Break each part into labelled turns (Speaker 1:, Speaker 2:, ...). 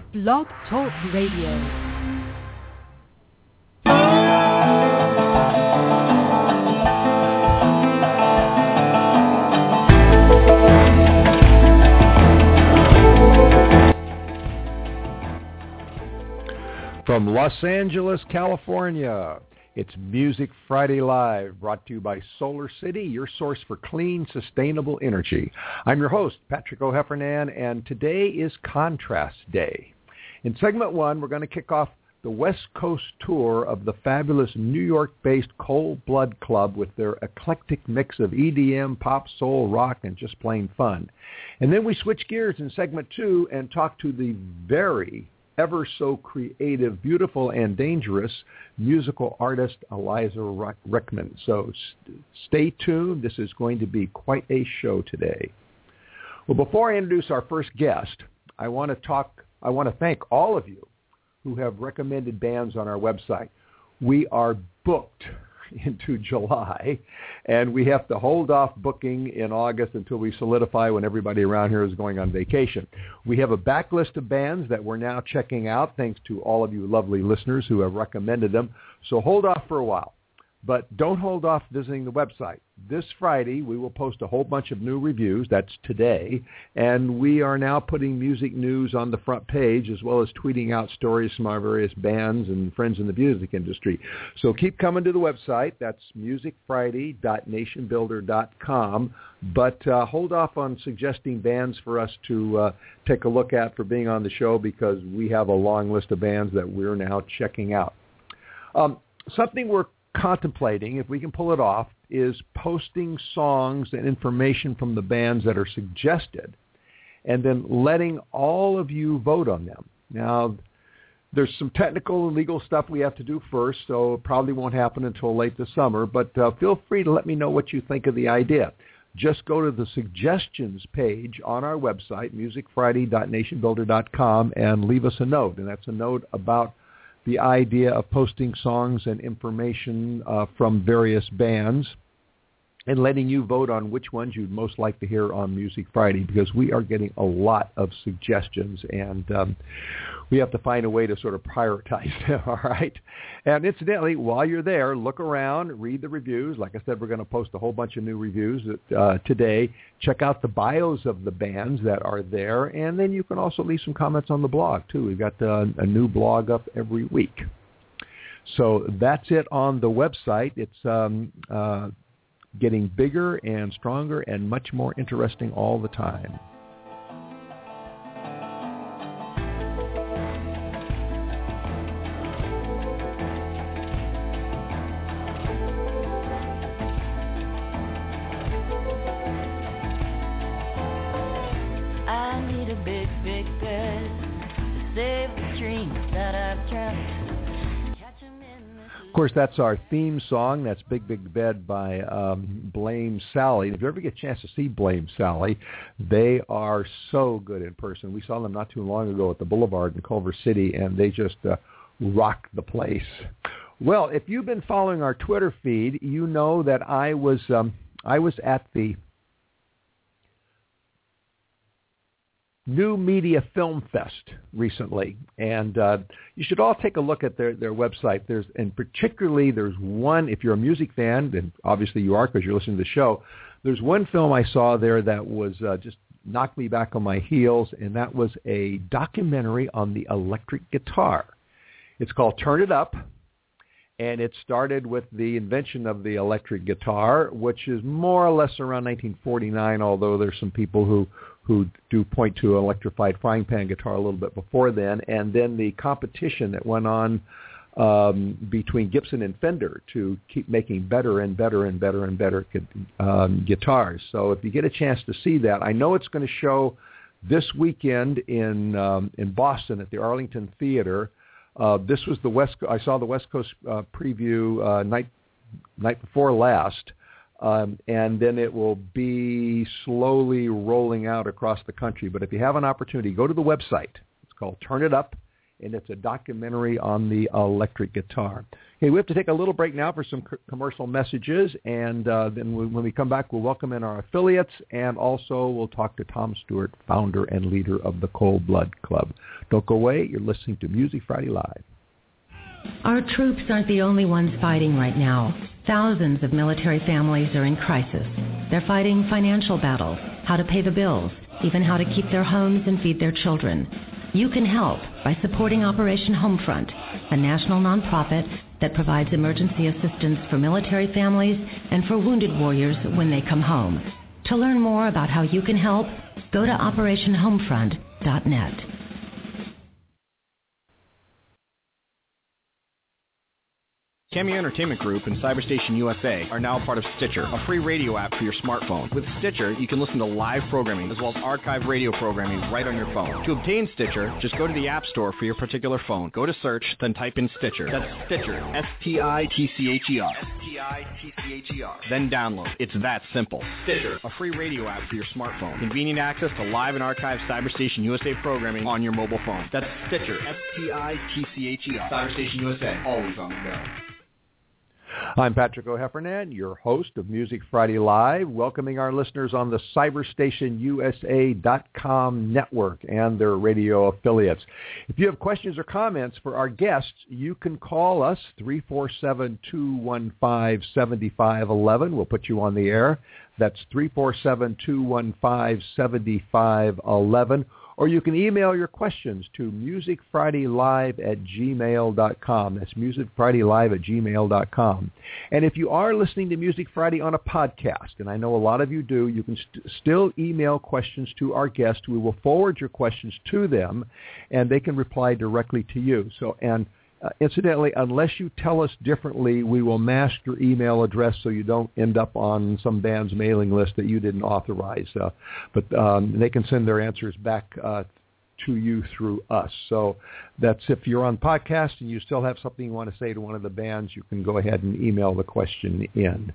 Speaker 1: Blog Talk Radio.
Speaker 2: From Los Angeles, California, it's Music Friday Live, brought to you by Solar City, your source for clean, sustainable energy. I'm your host, Patrick O'Heffernan, and today is Contrast Day. In segment one, we're going to kick off the West Coast tour of the fabulous New York-based Cold Blood Club with their eclectic mix of EDM, pop, soul, rock, and just plain fun. And then we switch gears in segment two and talk to the very ever so creative, beautiful, and dangerous musical artist Eliza Rickman. So stay tuned. This is going to be quite a show today. Well, before I introduce our first guest, I want to thank all of you who have recommended bands on our website. We are booked into July, and we have to hold off booking in August until we solidify when everybody around here is going on vacation. We have a backlist of bands that we're now checking out, thanks to all of you lovely listeners who have recommended them. So hold off for a while, but don't hold off visiting the website. This Friday, we will post a whole bunch of new reviews. That's today. And we are now putting music news on the front page, as well as tweeting out stories from our various bands and friends in the music industry. So keep coming to the website. That's musicfriday.nationbuilder.com. But hold off on suggesting bands for us to take a look at for being on the show, because we have a long list of bands that we're now checking out. Something we're contemplating, if we can pull it off, is posting songs and information from the bands that are suggested and then letting all of you vote on them. Now, there's some technical and legal stuff we have to do first, so it probably won't happen until late this summer, but feel free to let me know what you think of the idea. Just go to the suggestions page on our website, musicfriday.nationbuilder.com, and leave us a note, and that's a note about the idea of posting songs and information from various bands and letting you vote on which ones you'd most like to hear on Music Friday, because we are getting a lot of suggestions, and we have to find a way to sort of prioritize them, all right? And incidentally, while you're there, look around, read the reviews. Like I said, we're going to post a whole bunch of new reviews today. Check out the bios of the bands that are there, and then you can also leave some comments on the blog, too. We've got a new blog up every week. So that's it on the website. It's getting bigger and stronger and much more interesting all the time.
Speaker 3: I need a big, big bed to save the dreams that I've kept.
Speaker 2: Of course, that's our theme song. That's Big, Big Bed by Blame Sally. If you ever get a chance to see Blame Sally, they are so good in person. We saw them not too long ago at the Boulevard in Culver City, and they just rock the place. Well, if you've been following our Twitter feed, you know that I was at the New Media Film Fest recently, and you should all take a look at their website. There's one, if you're a music fan, and obviously you are because you're listening to the show, there's one film I saw there that was just knocked me back on my heels, and that was a documentary on the electric guitar. It's called Turn It Up, and it started with the invention of the electric guitar, which is more or less around 1949, although there's some people who do point to an electrified frying pan guitar a little bit before then, and then the competition that went on between Gibson and Fender to keep making better and better and better and better guitars. So if you get a chance to see that, I know it's going to show this weekend in Boston at the Arlington Theater. This was I saw the West Coast preview night before last. And then it will be slowly rolling out across the country. But if you have an opportunity, go to the website. It's called Turn It Up, and it's a documentary on the electric guitar. Okay, we have to take a little break now for some commercial messages, and then when we come back, we'll welcome in our affiliates, and also we'll talk to Tom Stewart, founder and leader of the Cold Blood Club. Don't go away. You're listening to Music Friday Live.
Speaker 4: Our troops aren't the only ones fighting right now. Thousands of military families are in crisis. They're fighting financial battles, how to pay the bills, even how to keep their homes and feed their children. You can help by supporting Operation Homefront, a national nonprofit that provides emergency assistance for military families and for wounded warriors when they come home. To learn more about how you can help, go to OperationHomefront.net.
Speaker 5: Cameo Entertainment Group and Cyberstation USA are now part of Stitcher, a free radio app for your smartphone. With Stitcher, you can listen to live programming as well as archive radio programming right on your phone. To obtain Stitcher, just go to the App Store for your particular phone. Go to search, then type in Stitcher. That's Stitcher, S-T-I-T-C-H-E-R. S-T-I-T-C-H-E-R. Then download. It's that simple. Stitcher, a free radio app for your smartphone. Convenient access to live and archived Cyberstation USA programming on your mobile phone. That's Stitcher, S-T-I-T-C-H-E-R. Cyberstation USA, always on the go.
Speaker 2: I'm Patrick O'Heffernan, your host of Music Friday Live, welcoming our listeners on the CyberstationUSA.com network and their radio affiliates. If you have questions or comments for our guests, you can call us, 347-215-7511. We'll put you on the air. That's 347-215-7511. Or you can email your questions to musicfridaylive@gmail.com. That's musicfridaylive@gmail.com. And if you are listening to Music Friday on a podcast, and I know a lot of you do, you can still email questions to our guests. We will forward your questions to them, and they can reply directly to you. Incidentally, unless you tell us differently, we will mask your email address so you don't end up on some band's mailing list that you didn't authorize. But they can send their answers back to you through us. So that's if you're on podcast and you still have something you want to say to one of the bands, you can go ahead and email the question in.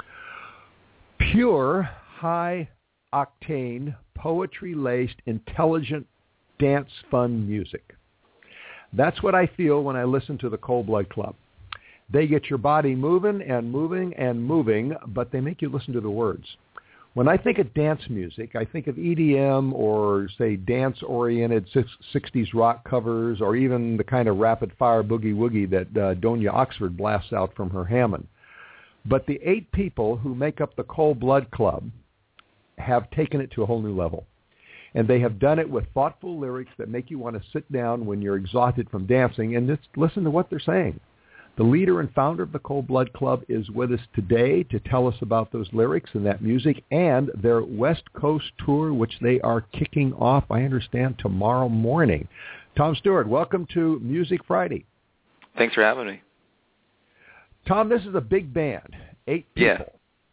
Speaker 2: Pure, high-octane, poetry-laced, intelligent, dance-fun music. That's what I feel when I listen to the Cold Blood Club. They get your body moving and moving and moving, but they make you listen to the words. When I think of dance music, I think of EDM or, say, dance-oriented 60s rock covers or even the kind of rapid-fire boogie-woogie that Donia Oxford blasts out from her Hammond. But the 8 people who make up the Cold Blood Club have taken it to a whole new level. And they have done it with thoughtful lyrics that make you want to sit down when you're exhausted from dancing and just listen to what they're saying. The leader and founder of the Cold Blood Club is with us today to tell us about those lyrics and that music and their West Coast tour, which they are kicking off, I understand, tomorrow morning. Tom Stewart, welcome to Music Friday.
Speaker 6: Thanks for having me.
Speaker 2: Tom, this is a big band, 8 people.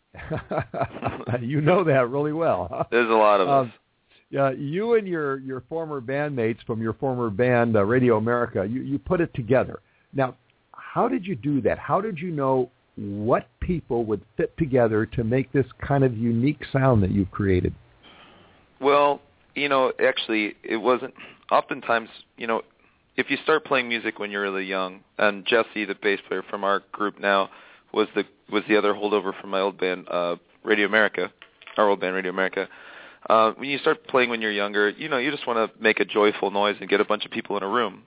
Speaker 2: Yeah. You know that really well. Huh?
Speaker 6: There's a lot of us.
Speaker 2: You and your former bandmates from your former band, Radio America, you put it together. Now, how did you do that? How did you know what people would fit together to make this kind of unique sound that you've created?
Speaker 6: Well, actually, it wasn't. Oftentimes, if you start playing music when you're really young, and Jesse, the bass player from our group now, was the other holdover from my old band, Radio America, our old band, Radio America. When you start playing when you're younger, you just want to make a joyful noise and get a bunch of people in a room.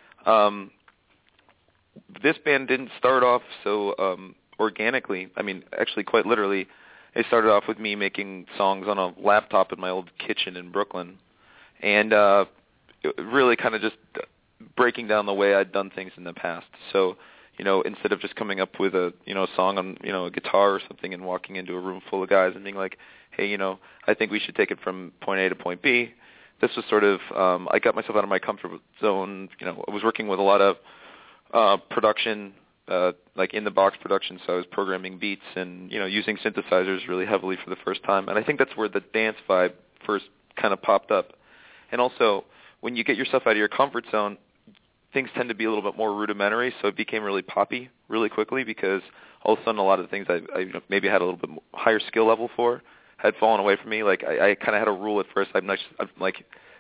Speaker 6: This band didn't start off so organically. I mean, actually, quite literally, it started off with me making songs on a laptop in my old kitchen in Brooklyn, and really kind of just breaking down the way I'd done things in the past. So, instead of just coming up with a song on a guitar or something and walking into a room full of guys and being like, hey, I think we should take it from point A to point B. This was sort of, I got myself out of my comfort zone. I was working with a lot of production, like in-the-box production, so I was programming beats and, using synthesizers really heavily for the first time. And I think that's where the dance vibe first kind of popped up. And also, when you get yourself out of your comfort zone, things tend to be a little bit more rudimentary, so it became really poppy really quickly because all of a sudden a lot of the things I maybe had a little bit higher skill level for had fallen away from me. Like I kind of had a rule at first. I'm like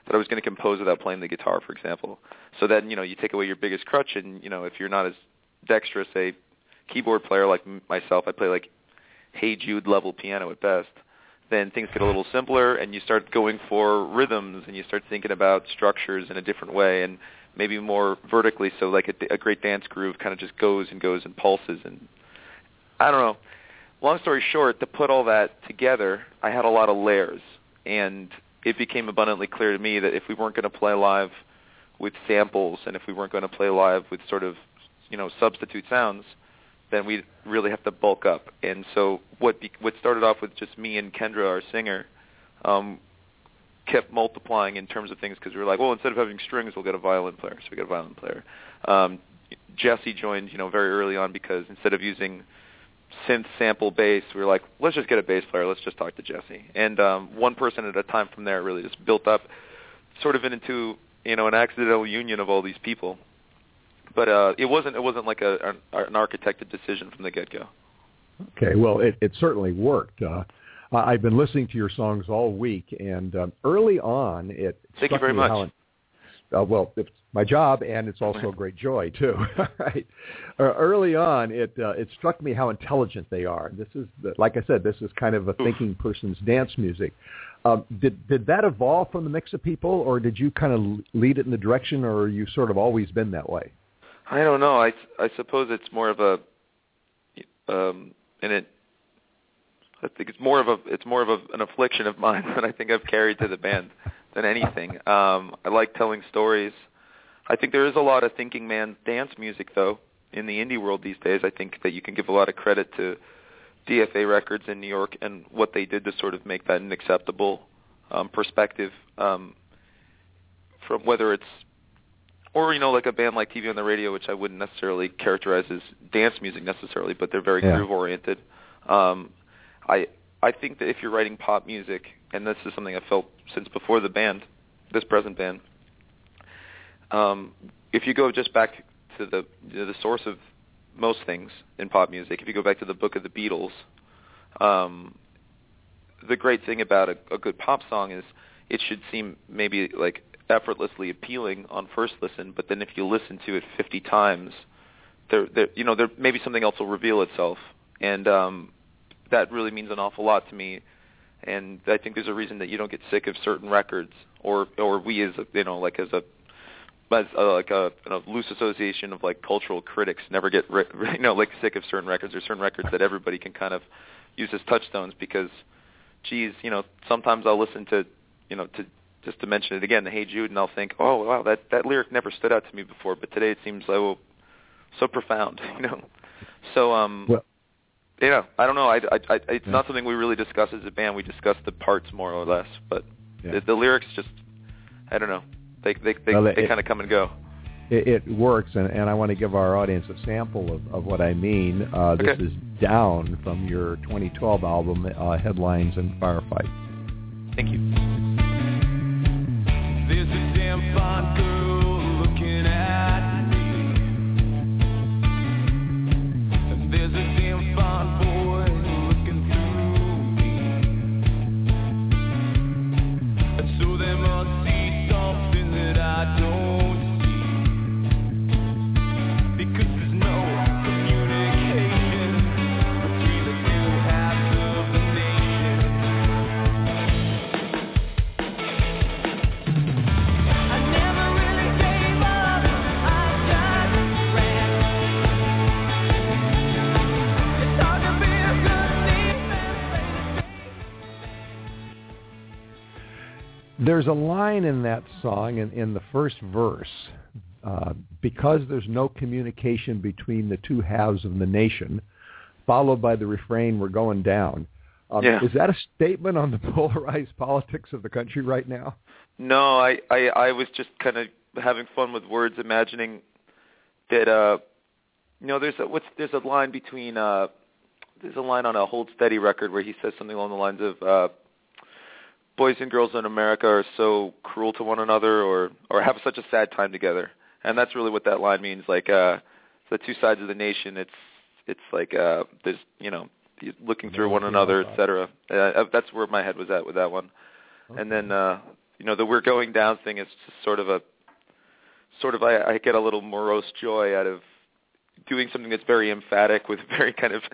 Speaker 6: that I was going to compose without playing the guitar, for example. So then, you take away your biggest crutch, and, if you're not as dexterous a keyboard player like myself, I play like Hey Jude level piano at best, then things get a little simpler, and you start going for rhythms, and you start thinking about structures in a different way, and maybe more vertically, so like a great dance groove kind of just goes and pulses, and I don't know. Long story short, to put all that together, I had a lot of layers, and it became abundantly clear to me that if we weren't going to play live with samples, and if we weren't going to play live with sort of, substitute sounds, then we'd really have to bulk up. And so what started off with just me and Kendra, our singer, kept multiplying in terms of things, because we were like, well, instead of having strings, we'll get a violin player. So we got a violin player. Jesse joined, very early on, because instead of using synth sample bass, we were like, let's just get a bass player. Let's just talk to Jesse. And one person at a time from there really just built up sort of into, an accidental union of all these people. But it wasn't like an architected decision from the get-go.
Speaker 2: Okay, well, it certainly worked. I've been listening to your songs all week, and early on,
Speaker 6: Thank you very much.
Speaker 2: Well, it's my job, and it's also a great joy too. Right? Early on, it struck me how intelligent they are. This is, like I said, this is kind of a thinking person's dance music. Did that evolve from the mix of people, or did you kind of lead it in the direction, or you sort of always been that way?
Speaker 6: I don't know. I suppose it's more of a, I think it's more of an affliction of mine that I think I've carried to the band than anything. I like telling stories. I think there is a lot of thinking man dance music, though, in the indie world these days. I think that you can give a lot of credit to DFA Records in New York and what they did to sort of make that an acceptable perspective from whether it's, or, like a band like TV on the Radio, which I wouldn't necessarily characterize as dance music necessarily, but they're very groove-oriented. I think that if you're writing pop music, and this is something I've felt since before the band, this present band, if you go just back to the source of most things in pop music, if you go back to the book of the Beatles, the great thing about a good pop song is it should seem maybe like effortlessly appealing on first listen, but then if you listen to it 50 times, there maybe something else will reveal itself, and that really means an awful lot to me. And I think there's a reason that you don't get sick of certain records, or we as a loose association of like cultural critics never get sick of certain records. There's certain records that everybody can kind of use as touchstones, because, geez, sometimes I'll listen to just to mention it again, the Hey Jude, and I'll think, oh wow, that lyric never stood out to me before, but today it seems so profound, So I don't know. It's not something we really discuss as a band. We discuss the parts more or less, but the lyrics just, I don't know. They kind of come and go.
Speaker 2: It works, and I want to give our audience a sample of what I mean. This is Down from your 2012 album, Headlines and Firefight.
Speaker 6: Thank you.
Speaker 7: There's a damn fine girl looking at me, and there's a damn fine boy looking through me, and so they must see something that I don't see, because there's no communication between the two halves of the nation. I never really gave up, I just ran. It's hard to be a good defense.
Speaker 2: There's a line in that song in the first verse, because there's no communication between the two halves of the nation, followed by the refrain, we're going down. Is that a statement on the polarized politics of the country right now?
Speaker 6: No, I was just kind of having fun with words, imagining that there's a line between there's a line on a Hold Steady record where he says something along the lines of boys and girls in America are so cruel to one another, or have such a sad time together, and that's really what that line means. Like the two sides of the nation, it's like there's looking through one another, etc. That's where my head was at with that one. Okay. And then the "we're going down" thing is just I get a little morose joy out of doing something that's very emphatic with very kind of,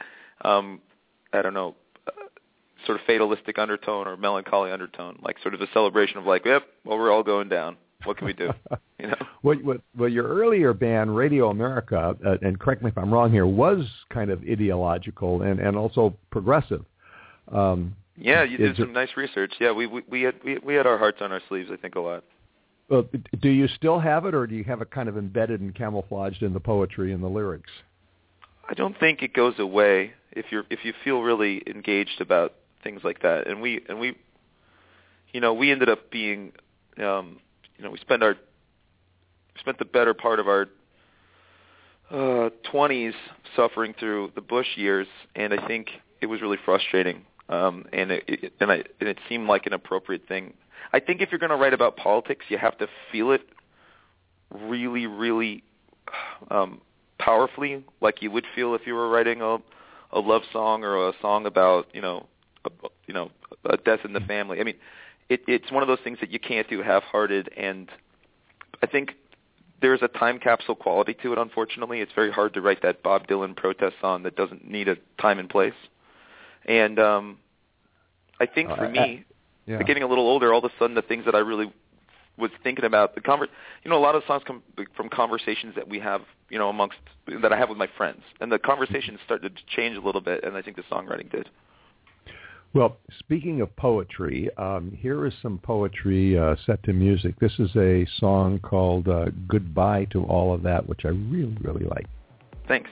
Speaker 6: sort of fatalistic undertone or melancholy undertone, like sort of a celebration of like, yep, well, we're all going down. What can we do?
Speaker 2: Well, your earlier band, Radio America, and correct me if I'm wrong here, was kind of ideological and also progressive.
Speaker 6: Yeah, you did some nice research. Yeah, we had our hearts on our sleeves, I think, a lot.
Speaker 2: Well, do you still have it, or do you have it kind of embedded and camouflaged in the poetry and the lyrics? I
Speaker 6: don't think it goes away if you feel really engaged about things like that. And we ended up being, we spent the better part of our 20s suffering through the Bush years, and I think it was really frustrating. And it seemed like an appropriate thing. I think if you're going to write about politics, you have to feel it really, really powerfully, like you would feel if you were writing a love song or a song about a death in the family. I mean, it's one of those things that you can't do half-hearted, and I think there's a time capsule quality to it. Unfortunately, it's very hard to write that Bob Dylan protest song that doesn't need a time and place. And I think for me, getting a little older, all of a sudden the things that I really was thinking about, a lot of songs come from conversations that we have, that I have with my friends, and the conversations started to change a little bit, and I think the songwriting did.
Speaker 2: Well, speaking of poetry, here is some poetry set to music. This is a song called Goodbye to All of That, which I really, really like.
Speaker 6: Thanks.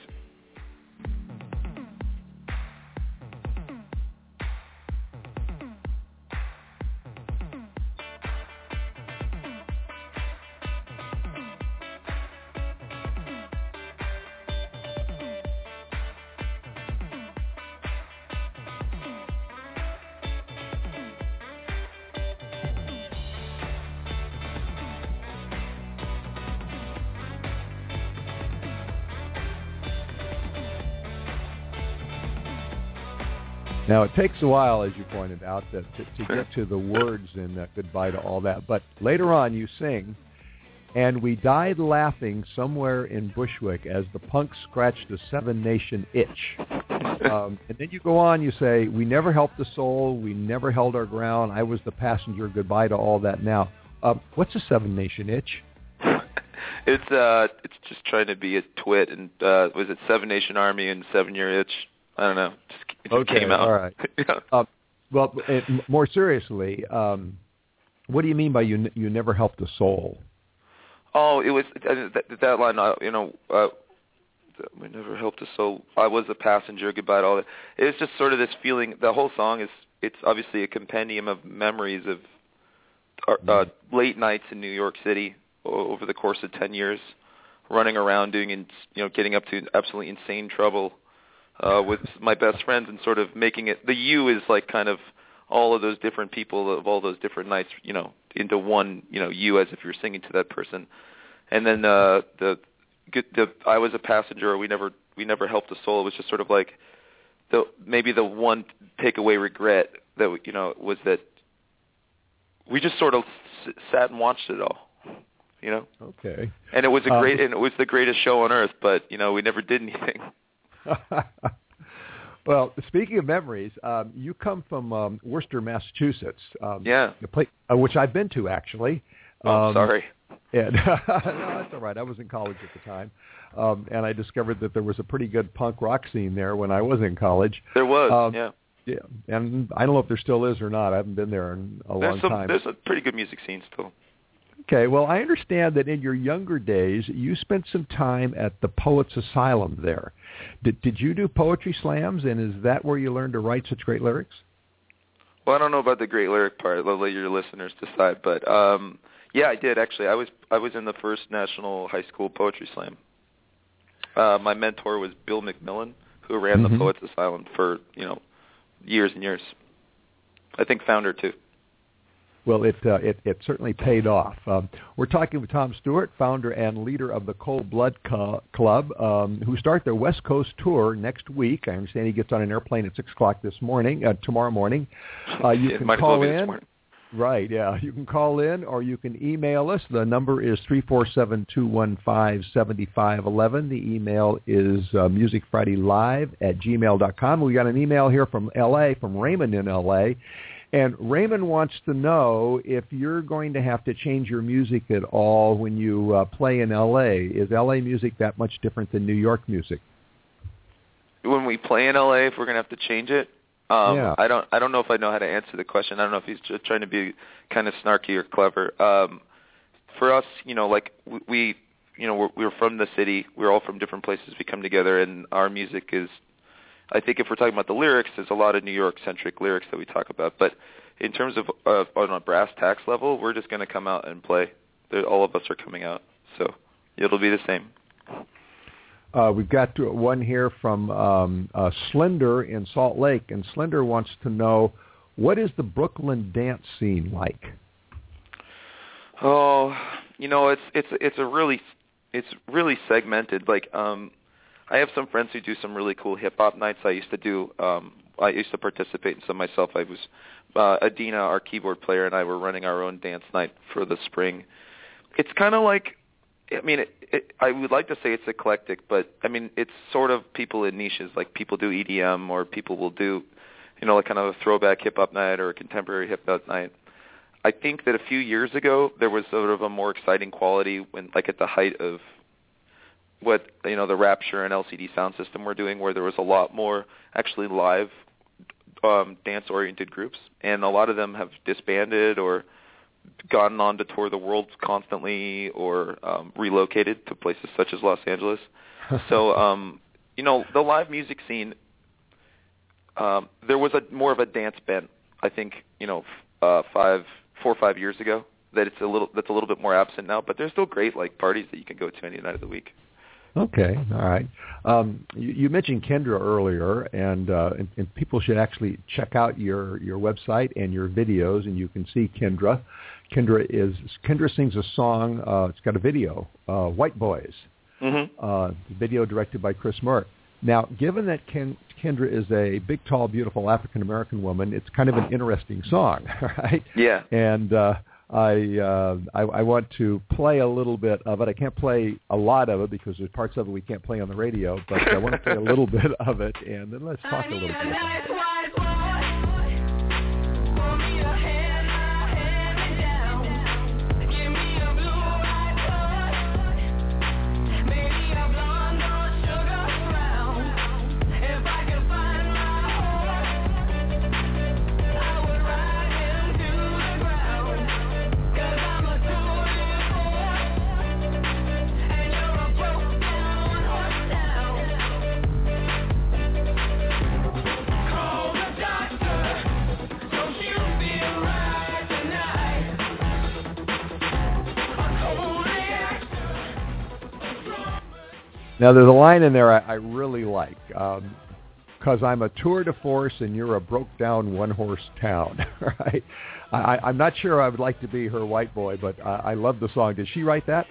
Speaker 2: Now, it takes a while, as you pointed out, to get to the words in Goodbye to All That. But later on, you sing, and we died laughing somewhere in Bushwick as the punks scratched a seven-nation itch. And then you go on, you say, we never helped a soul, we never held our ground, I was the passenger, goodbye to all that now. What's a seven-nation itch?
Speaker 6: It's just trying to be a twit, and was it Seven Nation Army and 7-Year Itch? I don't know. It just came out.
Speaker 2: All right. Well, more seriously, what do you mean by you never helped a soul?
Speaker 6: Oh, it was that line. We never helped a soul. I was a passenger. Goodbye to all that. It was just sort of this feeling. The whole song it's obviously a compendium of memories of late nights in New York City over the course of 10 years, running around doing getting up to absolutely insane trouble. With my best friends and sort of making it, the you is like kind of all of those different people of all those different nights, into one, you as if you're singing to that person. And then the I was a passenger, or we never helped a soul. It was just sort of like maybe the one takeaway regret that, was that we just sort of sat and watched it all,
Speaker 2: Okay.
Speaker 6: And it was and it was the greatest show on earth, but, we never did anything.
Speaker 2: Well, speaking of memories, you come from Worcester, Massachusetts. Which I've been to, actually.
Speaker 6: Oh, sorry.
Speaker 2: And, no, that's all right. I was in college at the time, and I discovered that there was a pretty good punk rock scene there when I was in college.
Speaker 6: There was,
Speaker 2: Yeah, and I don't know if there still is or not. I haven't been there in a long time.
Speaker 6: There's a pretty good music scene still.
Speaker 2: Okay, well, I understand that in your younger days, you spent some time at the Poets Asylum there. Did you do poetry slams, and is that where you learned to write such great lyrics?
Speaker 6: Well, I don't know about the great lyric part. I'll let your listeners decide. But, yeah, I did, actually. I was in the first National High School Poetry Slam. My mentor was Bill McMillan, who ran the Poets Asylum for, years and years. I think founder, too.
Speaker 2: Well, it certainly paid off. We're talking with Tom Stewart, founder and leader of the Cold Blood Club, who start their West Coast tour next week. I understand he gets on an airplane at 6 o'clock tomorrow morning. You can call in. Right, yeah. You can call in or you can email us. The number is 347-215-7511. The email is musicfridaylive@gmail.com. We got an email here from L.A., from Raymond in L.A., and Raymond wants to know if you're going to have to change your music at all when you play in L.A. Is L.A. music that much different than New York music?
Speaker 6: When we play in LA, if we're gonna have to change it,
Speaker 2: Yeah.
Speaker 6: I don't know if I know how to answer the question. I don't know if he's just trying to be kind of snarky or clever. For us, like we're from the city. We're all from different places. We come together, and our music is. I think if we're talking about the lyrics, there's a lot of New York-centric lyrics that we talk about. But in terms of on a brass tacks level, we're just going to come out and play. All of us are coming out, so it'll be the same.
Speaker 2: We've got one here from Slender in Salt Lake, and Slender wants to know, what is the Brooklyn dance scene like?
Speaker 6: Oh, it's really segmented. Like, I have some friends who do some really cool hip hop nights. I used to participate in some myself. I was Adina, our keyboard player, and I were running our own dance night for the spring. It's kind of like, I would like to say it's eclectic, but it's sort of people in niches. Like people do EDM, or people will do, like kind of a throwback hip hop night or a contemporary hip hop night. I think that a few years ago there was sort of a more exciting quality when, like, at the height of what the Rapture and LCD Sound System were doing, where there was a lot more actually live dance-oriented groups, and a lot of them have disbanded or gone on to tour the world constantly, or relocated to places such as Los Angeles. So, the live music scene, there was more of a dance bent, I think, 4 or 5 years ago. That's a little bit more absent now, but there's still great parties that you can go to any night of the week.
Speaker 2: Okay, all right. You mentioned Kendra earlier, and people should actually check out your website and your videos, and you can see Kendra. Kendra sings a song. It's got a video, "White Boys." Mm-hmm. Video directed by Chris Murk. Now, given that Kendra is a big, tall, beautiful African American woman, it's kind of an interesting song, right?
Speaker 6: Yeah.
Speaker 2: And I want to play a little bit of it. I can't play a lot of it because there's parts of it we can't play on the radio, but I want to play a little bit of it, and then let's talk a little bit about it. Now, there's a line in there I really like, because I'm a tour de force and you're a broke-down one-horse town, right? I'm not sure I would like to be her white boy, but I love the song. Did she write that?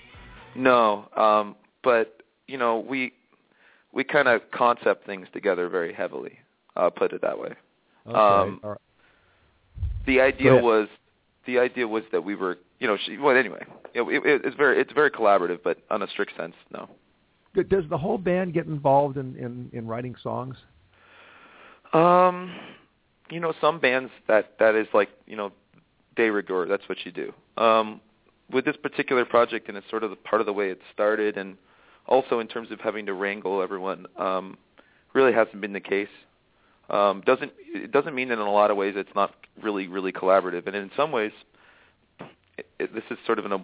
Speaker 6: No, but, we kind of concept things together very heavily, I'll put it that way.
Speaker 2: Okay. All right.
Speaker 6: The idea was that we were, anyway, it's very collaborative, but on a strict sense, no.
Speaker 2: Does the whole band get involved in writing songs?
Speaker 6: Some bands that is like, de rigueur, that's what you do. With this particular project, and it's sort of part of the way it started, and also in terms of having to wrangle everyone, really hasn't been the case. It doesn't mean that in a lot of ways it's not really, really collaborative, and in some ways, this is sort of an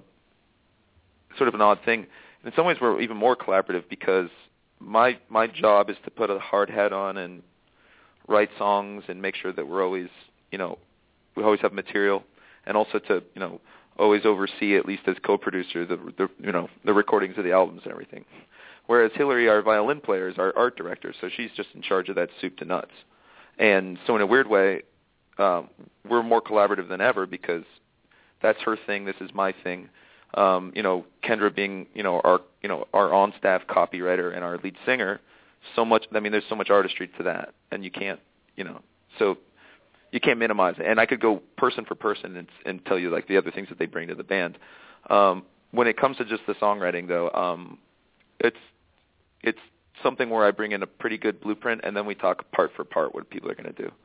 Speaker 6: odd thing. In some ways, we're even more collaborative because my job is to put a hard hat on and write songs and make sure that we're always, we always have material, and also to, always oversee, at least as co-producer, the recordings of the albums and everything. Whereas Hillary, our violin player, is our art director, so she's just in charge of that soup to nuts. And so in a weird way, we're more collaborative than ever because that's her thing, this is my thing. Kendra being, our on-staff copywriter and our lead singer, there's so much artistry to that, and you can't, so you can't minimize it. And I could go person for person and tell you like the other things that they bring to the band. When it comes to just the songwriting, though, it's something where I bring in a pretty good blueprint, and then we talk part for part what people are going to do.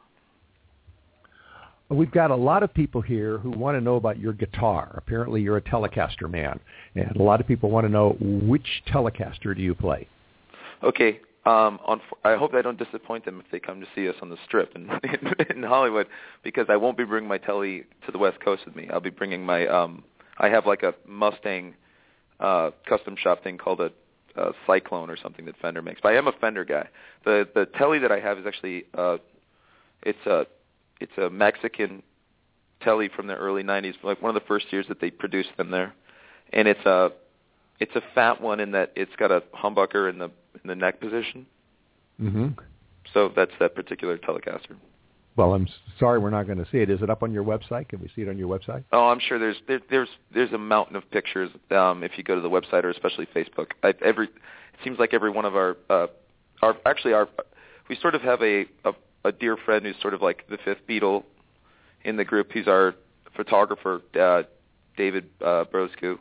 Speaker 2: We've got a lot of people here who want to know about your guitar. Apparently you're a Telecaster man, and a lot of people want to know which Telecaster do you play?
Speaker 6: Okay. I hope I don't disappoint them if they come to see us on the Strip in Hollywood, because I won't be bringing my Tele to the West Coast with me. I'll be bringing my I have like a Mustang custom shop thing called a Cyclone or something that Fender makes. But I am a Fender guy. The Tele that I have is actually it's a Mexican Tele from the early 90s, like one of the first years that they produced them there. And it's a fat one in that it's got a humbucker in the neck position. Mm-hmm. So that's that particular Telecaster.
Speaker 2: Well, I'm sorry we're not going to see it. Is it up on your website? Can we see it on your website?
Speaker 6: Oh, I'm sure there's a mountain of pictures if you go to the website, or especially Facebook. It seems like every one of our we sort of have a dear friend who's sort of like the fifth Beatle in the group. He's our photographer, David Broscu,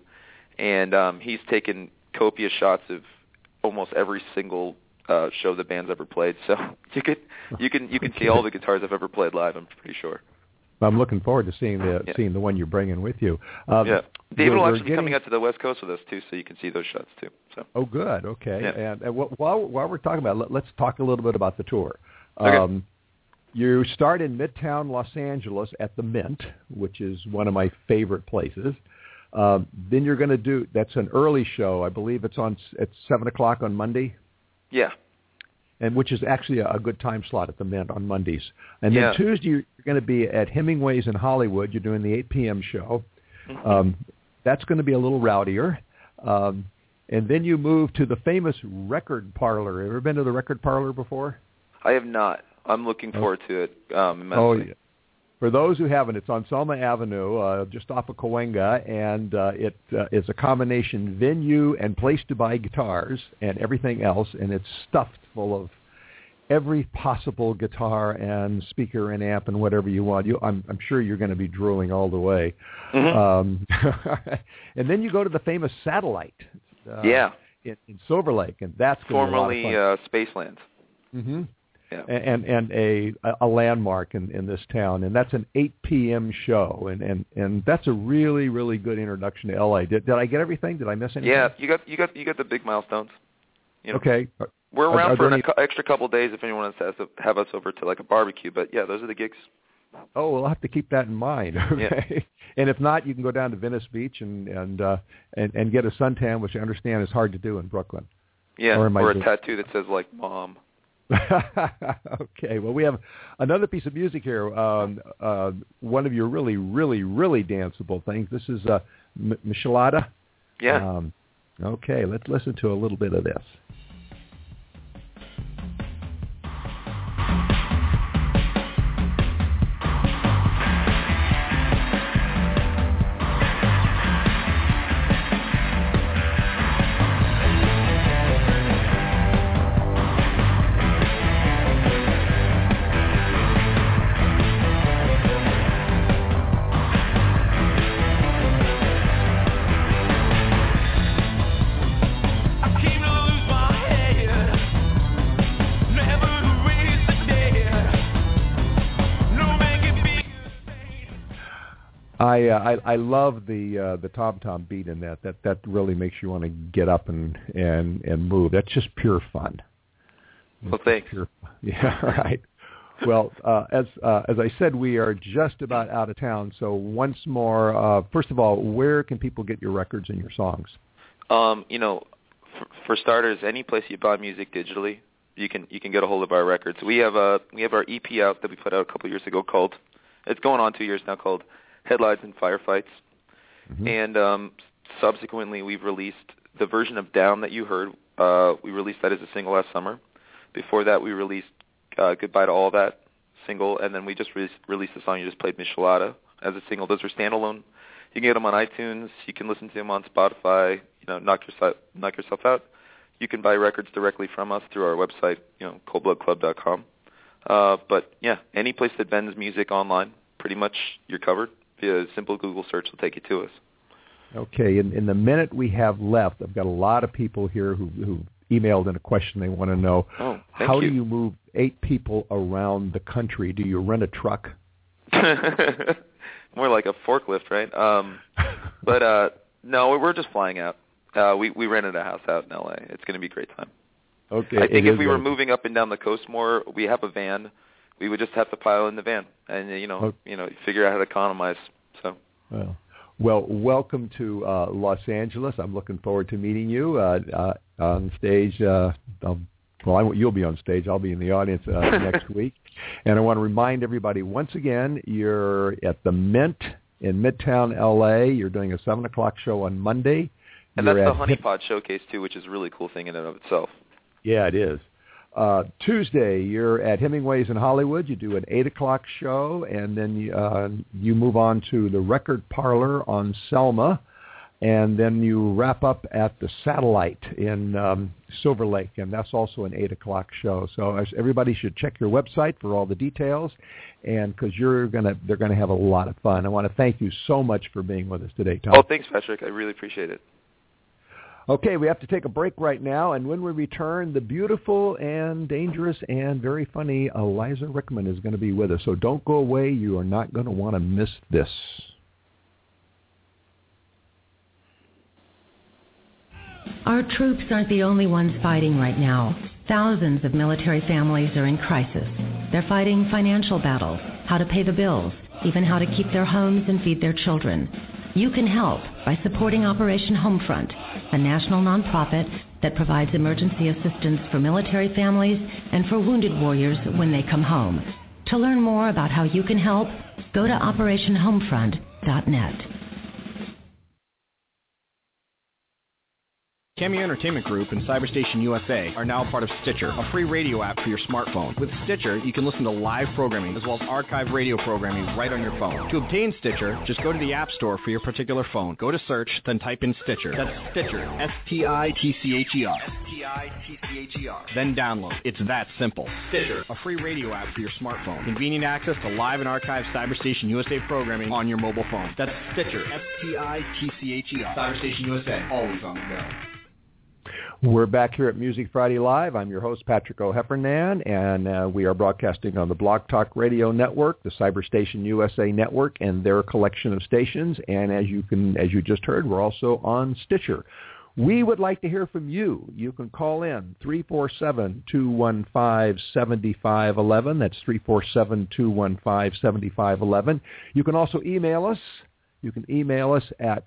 Speaker 6: and he's taken copious shots of almost every single show the band's ever played. So you can see all the guitars I've ever played live, I'm pretty sure.
Speaker 2: I'm looking forward to seeing the one you're bringing with you.
Speaker 6: David will actually be coming out to the West Coast with us too, so you can see those shots too. So.
Speaker 2: Oh, good. Okay.
Speaker 6: Yeah.
Speaker 2: And while we're talking about it, let's talk a little bit about the tour.
Speaker 6: Okay.
Speaker 2: You start in Midtown Los Angeles at the Mint, which is one of my favorite places. Then you're going to do, that's an early show. I believe it's at 7 o'clock on Monday.
Speaker 6: Yeah.
Speaker 2: And which is actually a good time slot at the Mint on Mondays. And then Tuesday you're going to be at Hemingway's in Hollywood. You're doing the 8 p.m. show. Mm-hmm. That's going to be a little rowdier. And then you move to the famous Record Parlor. Have you ever been to the Record Parlor before?
Speaker 6: I have not. I'm looking forward to it immensely.
Speaker 2: Oh, yeah. For those who haven't, it's on Selma Avenue, just off of Cahuenga, and it is a combination venue and place to buy guitars and everything else, and it's stuffed full of every possible guitar and speaker and amp and whatever you want. I'm sure you're going to be drooling all the way. Mm-hmm. And then you go to the famous Satellite. In Silver Lake, and that's going to be a lot of fun.
Speaker 6: Spaceland.
Speaker 2: Mm-hmm.
Speaker 6: Yeah.
Speaker 2: And a landmark in this town, and that's an 8 p.m. show, and that's a really, really good introduction to LA. Did I get everything? Did I miss anything?
Speaker 6: Yeah, you got the big milestones. You know,
Speaker 2: okay.
Speaker 6: We're around for an extra couple of days if anyone wants to have us over to like a barbecue, but yeah, those are the gigs.
Speaker 2: Oh, we'll have to keep that in mind. Okay.
Speaker 6: Yeah.
Speaker 2: And if not, you can go down to Venice Beach and get a suntan, which I understand is hard to do in Brooklyn.
Speaker 6: Yeah, or a tattoo that says like "Mom."
Speaker 2: Okay, well, we have another piece of music here. One of your really, really, really danceable things. This is Michelada.
Speaker 6: Yeah.
Speaker 2: Okay, let's listen to a little bit of this. I love the tom-tom beat in that. That really makes you want to get up and move. That's just pure fun.
Speaker 6: Well, thanks.
Speaker 2: Yeah, right. Well, as I said, we are just about out of town. So once more, first of all, where can people get your records and your songs?
Speaker 6: For starters, any place you buy music digitally, you can get a hold of our records. We have our EP out that we put out a couple of years ago called, it's going on 2 years now, called Headlights and Firefights. Mm-hmm. And subsequently, we've released the version of Down that you heard. We released that as a single last summer. Before that, we released Goodbye to All That single, and then we just released the song you just played, Michelada, as a single. Those are standalone. You can get them on iTunes. You can listen to them on Spotify. Knock yourself out. You can buy records directly from us through our website, coldbloodclub.com. But yeah, any place that vends music online, pretty much you're covered. Via a simple Google search will take you to us.
Speaker 2: Okay, in the minute we have left, I've got a lot of people here who emailed in a question they want to know. How do you move 8 people around the country? Do you rent a truck?
Speaker 6: More like a forklift, right? But no, we're just flying out. We rented a house out in L.A. It's going to be a great time.
Speaker 2: Okay.
Speaker 6: I think if we were moving up and down the coast more, we have a van. We would just have to pile in the van and figure out how to economize. So.
Speaker 2: Well, welcome to Los Angeles. I'm looking forward to meeting you on stage. You'll be on stage. I'll be in the audience next week. And I want to remind everybody once again, you're at the Mint in Midtown LA. You're doing a 7 o'clock show on Monday.
Speaker 6: And that's the Honey Pod Showcase too, which is a really cool thing in and of itself.
Speaker 2: Yeah, it is. Tuesday, you're at Hemingway's in Hollywood. You do an 8 o'clock show, and then you move on to the Record Parlor on Selma, and then you wrap up at the Satellite in Silver Lake, and that's also an 8 o'clock show. So everybody should check your website for all the details, and because they're gonna have a lot of fun. I want to thank you so much for being with us today, Tom.
Speaker 6: Oh, thanks, Patrick. I really appreciate it.
Speaker 2: Okay, we have to take a break right now, and when we return, the beautiful and dangerous and very funny Eliza Rickman is going to be with us. So don't go away. You are not going to want to miss this.
Speaker 4: Our troops aren't the only ones fighting right now. Thousands of military families are in crisis. They're fighting financial battles, how to pay the bills, even how to keep their homes and feed their children. You can help by supporting Operation Homefront, a national nonprofit that provides emergency assistance for military families and for wounded warriors when they come home. To learn more about how you can help, go to OperationHomefront.net.
Speaker 5: Cameo Entertainment Group and Cyberstation USA are now part of Stitcher, a free radio app for your smartphone. With Stitcher, you can listen to live programming as well as archive radio programming right on your phone. To obtain Stitcher, just go to the App Store for your particular phone. Go to search, then type in Stitcher. That's Stitcher, S-T-I-T-C-H-E-R. S-T-I-T-C-H-E-R. Then download. It's that simple. Stitcher, a free radio app for your smartphone. Convenient access to live and archived Cyberstation USA programming on your mobile phone. That's Stitcher, S-T-I-T-C-H-E-R. Cyberstation USA, always on the go.
Speaker 2: We're back here at Music Friday Live. I'm your host, Patrick O'Heffernan, and we are broadcasting on the Blog Talk Radio Network, the Cyberstation USA Network, and their collection of stations. And as you just heard, we're also on Stitcher. We would like to hear from you. You can call in 347-215-7511. That's 347-215-7511. You can also email us. You can email us at